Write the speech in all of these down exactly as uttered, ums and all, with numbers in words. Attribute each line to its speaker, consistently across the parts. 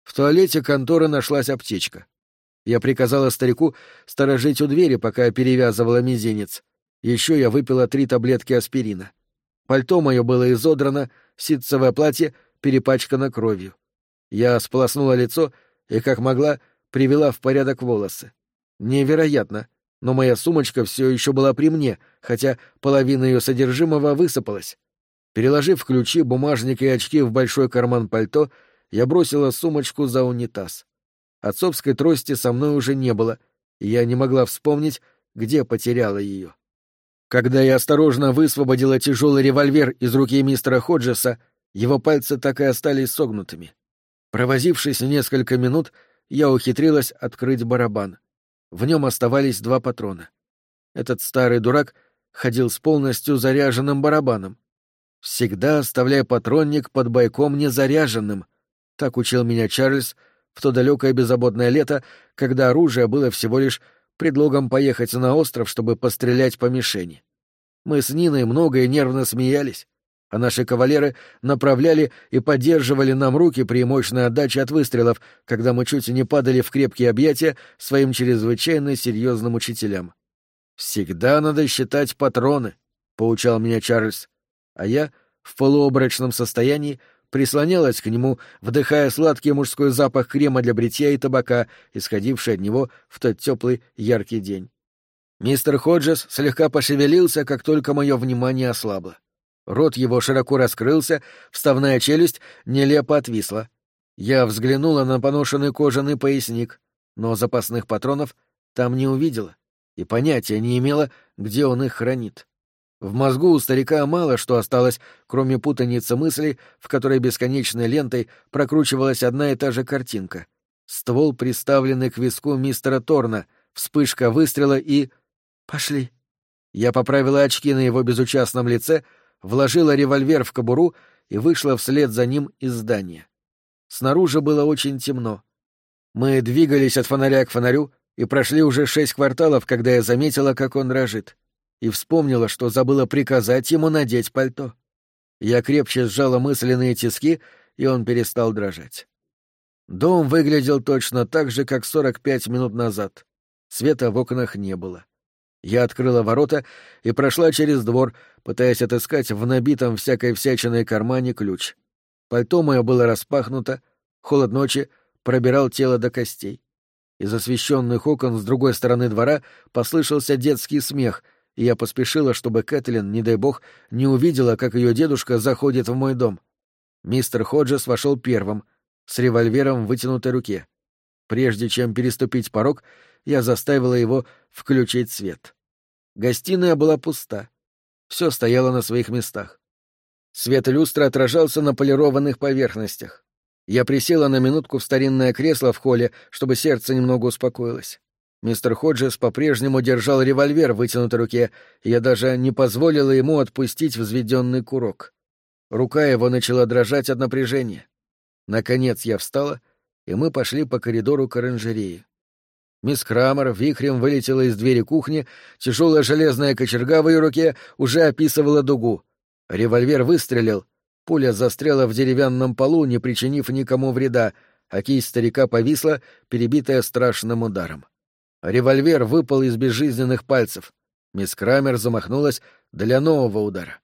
Speaker 1: В туалете конторы нашлась аптечка. Я приказала старику сторожить у двери, пока перевязывала мизинец. Еще я выпила три таблетки аспирина. Пальто мое было изодрано, ситцевое платье перепачкано кровью. Я сполоснула лицо и, как могла, привела в порядок волосы. Невероятно, но моя сумочка все еще была при мне, хотя половина ее содержимого высыпалась. Переложив ключи, бумажник и очки в большой карман пальто, я бросила сумочку за унитаз. Отцовской трости со мной уже не было, и я не могла вспомнить, где потеряла ее. Когда я осторожно высвободила тяжелый револьвер из руки мистера Ходжеса, его пальцы так и остались согнутыми. Провозившись несколько минут, я ухитрилась открыть барабан. В нем оставались два патрона. Этот старый дурак ходил с полностью заряженным барабаном. «Всегда оставляй патронник под бойком незаряженным», — так учил меня Чарльз в то далекое беззаботное лето, когда оружие было всего лишь предлогом поехать на остров, чтобы пострелять по мишени. Мы с Ниной много и нервно смеялись, а наши кавалеры направляли и поддерживали нам руки при мощной отдаче от выстрелов, когда мы чуть не падали в крепкие объятия своим чрезвычайно серьезным учителям. «Всегда надо считать патроны», — поучал меня Чарльз, а я, в полуобморочном состоянии, прислонялась к нему, вдыхая сладкий мужской запах крема для бритья и табака, исходивший от него в тот теплый яркий день. Мистер Ходжес слегка пошевелился, как только мое внимание ослабло. Рот его широко раскрылся, вставная челюсть нелепо отвисла. Я взглянула на поношенный кожаный поясник, но запасных патронов там не увидела и понятия не имела, где он их хранит. В мозгу у старика мало что осталось, кроме путаницы мыслей, в которой бесконечной лентой прокручивалась одна и та же картинка. Ствол, приставленный к виску мистера Торна, вспышка выстрела и... «Пошли». Я поправила очки на его безучастном лице, вложила револьвер в кобуру и вышла вслед за ним из здания. Снаружи было очень темно. Мы двигались от фонаря к фонарю и прошли уже шесть кварталов, когда я заметила, как он дрожит. И вспомнила, что забыла приказать ему надеть пальто. Я крепче сжала мысленные тиски, и он перестал дрожать. Дом выглядел точно так же, как сорок пять минут назад. Света в окнах не было. Я открыла ворота и прошла через двор, пытаясь отыскать в набитом всякой всячиной кармане ключ. Пальто мое было распахнуто, холод ночи пробирал тело до костей. Из освещенных окон с другой стороны двора послышался детский смех, и я поспешила, чтобы Кэтлин, не дай бог, не увидела, как ее дедушка заходит в мой дом. Мистер Ходжес вошел первым, с револьвером в вытянутой руке. Прежде чем переступить порог, я заставила его включить свет. Гостиная была пуста. Все стояло на своих местах. Свет люстры отражался на полированных поверхностях. Я присела на минутку в старинное кресло в холле, чтобы сердце немного успокоилось. Мистер Ходжес по-прежнему держал револьвер в вытянутой руке, и я даже не позволила ему отпустить взведенный курок. Рука его начала дрожать от напряжения. Наконец я встала, и мы пошли по коридору к оранжерее. Мисс Крамер вихрем вылетела из двери кухни, тяжелая железная кочерга в ее руке уже описывала дугу. Револьвер выстрелил, пуля застряла в деревянном полу, не причинив никому вреда, а кисть старика повисла, перебитая страшным ударом. Револьвер выпал из безжизненных пальцев. Мисс Крамер замахнулась для нового удара.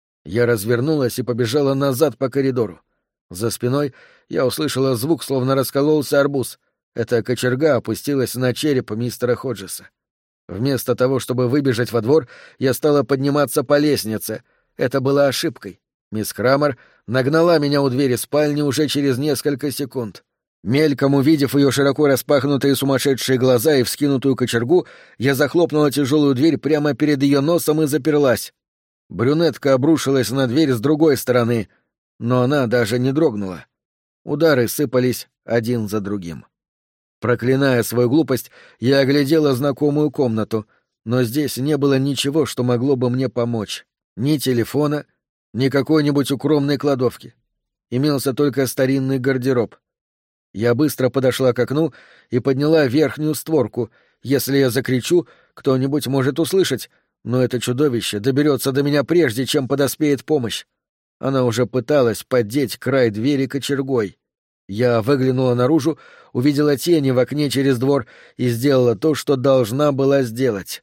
Speaker 1: Я развернулась и побежала назад по коридору. За спиной я услышала звук, словно раскололся арбуз. Эта кочерга опустилась на череп мистера Ходжеса. Вместо того, чтобы выбежать во двор, я стала подниматься по лестнице. Это была ошибкой. Мисс Крамер нагнала меня у двери спальни уже через несколько секунд. Мельком увидев ее широко распахнутые сумасшедшие глаза и вскинутую кочергу, я захлопнула тяжелую дверь прямо перед ее носом и заперлась. Брюнетка обрушилась на дверь с другой стороны, но она даже не дрогнула. Удары сыпались один за другим. Проклиная свою глупость, я оглядела знакомую комнату, но здесь не было ничего, что могло бы мне помочь. Ни телефона, ни какой-нибудь укромной кладовки. Имелся только старинный гардероб. Я быстро подошла к окну и подняла верхнюю створку. Если я закричу, кто-нибудь может услышать, но это чудовище доберется до меня прежде, чем подоспеет помощь. Она уже пыталась поддеть край двери кочергой. Я выглянула наружу, увидела тени в окне через двор и сделала то, что должна была сделать.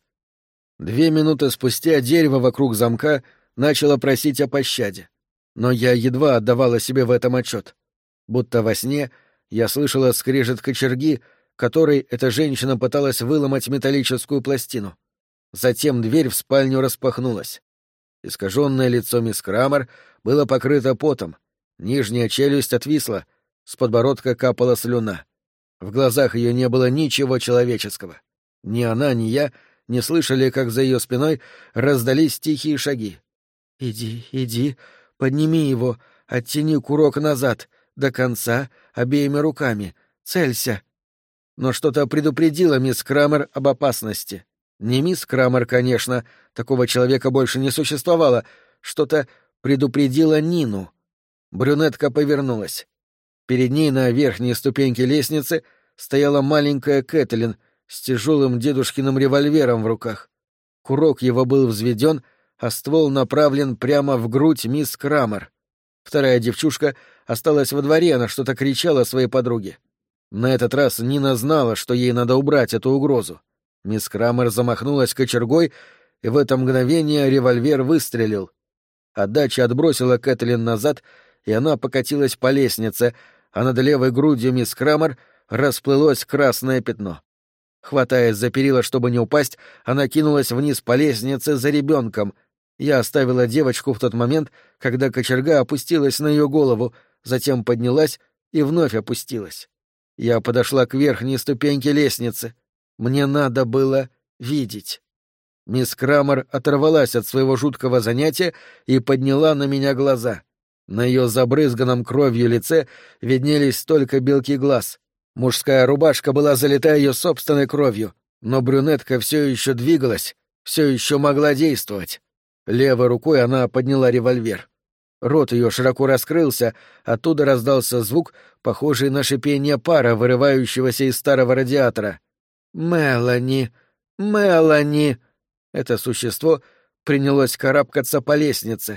Speaker 1: Две минуты спустя дерево вокруг замка начало просить о пощаде. Но я едва отдавала себе в этом отчет. Будто во сне я слышала скрежет кочерги, которой эта женщина пыталась выломать металлическую пластину. Затем дверь в спальню распахнулась. Искаженное лицо мисс Крамер было покрыто потом, нижняя челюсть отвисла, с подбородка капала слюна. В глазах ее не было ничего человеческого. Ни она, ни я не слышали, как за ее спиной раздались тихие шаги. «Иди, иди, подними его, оттяни курок назад, до конца, обеими руками, целься». Но что-то предупредило мисс Крамер об опасности. Не мисс Крамер, конечно, такого человека больше не существовало, что-то предупредило Нину. Брюнетка повернулась. Перед ней на верхней ступеньке лестницы стояла маленькая Кэтлин с тяжелым дедушкиным револьвером в руках. Курок его был взведен, а ствол направлен прямо в грудь мисс Крамер. Вторая девчушка осталась во дворе, она что-то кричала своей подруге. На этот раз Нина знала, что ей надо убрать эту угрозу. Мисс Крамер замахнулась кочергой, и в это мгновение револьвер выстрелил. Отдача отбросила Кэтлин назад, и она покатилась по лестнице, а над левой грудью мисс Крамер расплылось красное пятно. Хватаясь за перила, чтобы не упасть, она кинулась вниз по лестнице за ребенком. Я оставила девочку в тот момент, когда кочерга опустилась на ее голову, затем поднялась и вновь опустилась. Я подошла к верхней ступеньке лестницы. Мне надо было видеть. Мисс Крамер оторвалась от своего жуткого занятия и подняла на меня глаза. На ее забрызганном кровью лице виднелись только белки глаз. Мужская рубашка была залита ее собственной кровью, но брюнетка все еще двигалась, все еще могла действовать. Левой рукой она подняла револьвер. Рот ее широко раскрылся, оттуда раздался звук, похожий на шипение пара, вырывающегося из старого радиатора. «Мелани! Мелани!» Это существо принялось карабкаться по лестнице.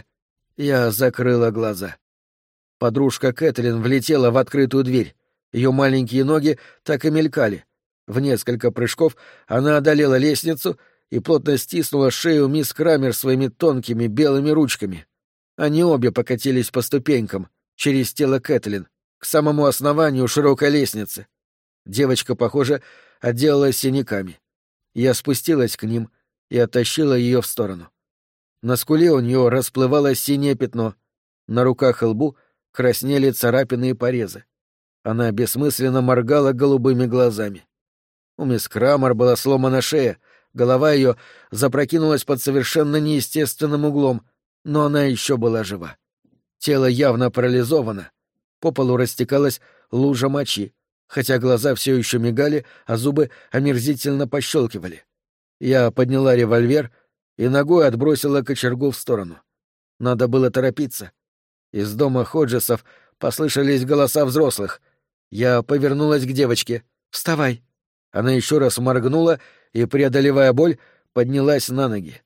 Speaker 1: Я закрыла глаза. Подружка Кэтлин влетела в открытую дверь. Ее маленькие ноги так и мелькали. В несколько прыжков она одолела лестницу и плотно стиснула шею мисс Крамер своими тонкими белыми ручками. Они обе покатились по ступенькам, через тело Кэтлин, к самому основанию широкой лестницы. Девочка, похоже, отделалась синяками. Я спустилась к ним и оттащила ее в сторону. На скуле у нее расплывалось синее пятно, на руках и лбу краснели царапины и порезы. Она бессмысленно моргала голубыми глазами. У мисс Крамер была сломана шея, голова ее запрокинулась под совершенно неестественным углом, но она еще была жива. Тело явно парализовано. По полу растекалась лужа мочи, хотя глаза все еще мигали, а зубы омерзительно пощелкивали. Я подняла револьвер и ногой отбросила кочергу в сторону. Надо было торопиться. Из дома Ходжесов послышались голоса взрослых. Я повернулась к девочке. «Вставай!» Она еще раз моргнула и, преодолевая боль, поднялась на ноги.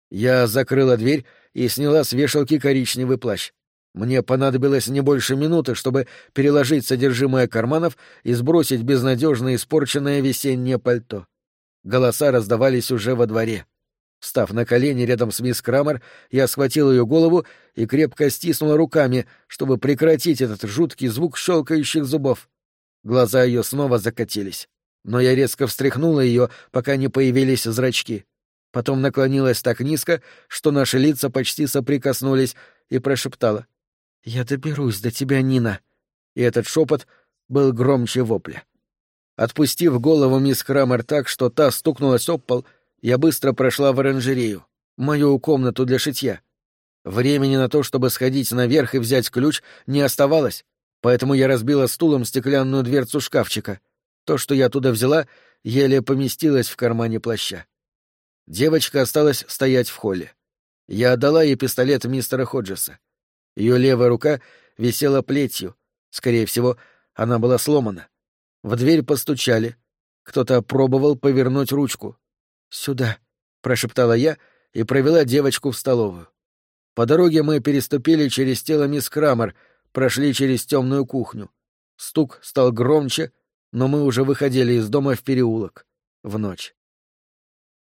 Speaker 1: Я закрыла дверь и сняла с вешалки коричневый плащ. Мне понадобилось не больше минуты, чтобы переложить содержимое карманов и сбросить безнадежно испорченное весеннее пальто. Голоса раздавались уже во дворе. Встав на колени рядом с мисс Крамер, я схватил ее голову и крепко стиснула руками, чтобы прекратить этот жуткий звук щелкающих зубов. Глаза ее снова закатились, но я резко встряхнула ее, пока не появились зрачки. Потом наклонилась так низко, что наши лица почти соприкоснулись, и прошептала: «Я доберусь до тебя, Нина». И этот шепот был громче вопля. Отпустив голову мисс Крамер так, что та стукнулась об пол, я быстро прошла в оранжерею, мою комнату для шитья. Времени на то, чтобы сходить наверх и взять ключ, не оставалось, поэтому я разбила стулом стеклянную дверцу шкафчика. То, что я туда взяла, еле поместилось в кармане плаща. Девочка осталась стоять в холле. Я отдала ей пистолет мистера Ходжеса. Ее левая рука висела плетью. Скорее всего, она была сломана. В дверь постучали. Кто-то пробовал повернуть ручку. «Сюда», — прошептала я и провела девочку в столовую. По дороге мы переступили через тело мисс Крамер, прошли через темную кухню. Стук стал громче, но мы уже выходили из дома в переулок. В ночь.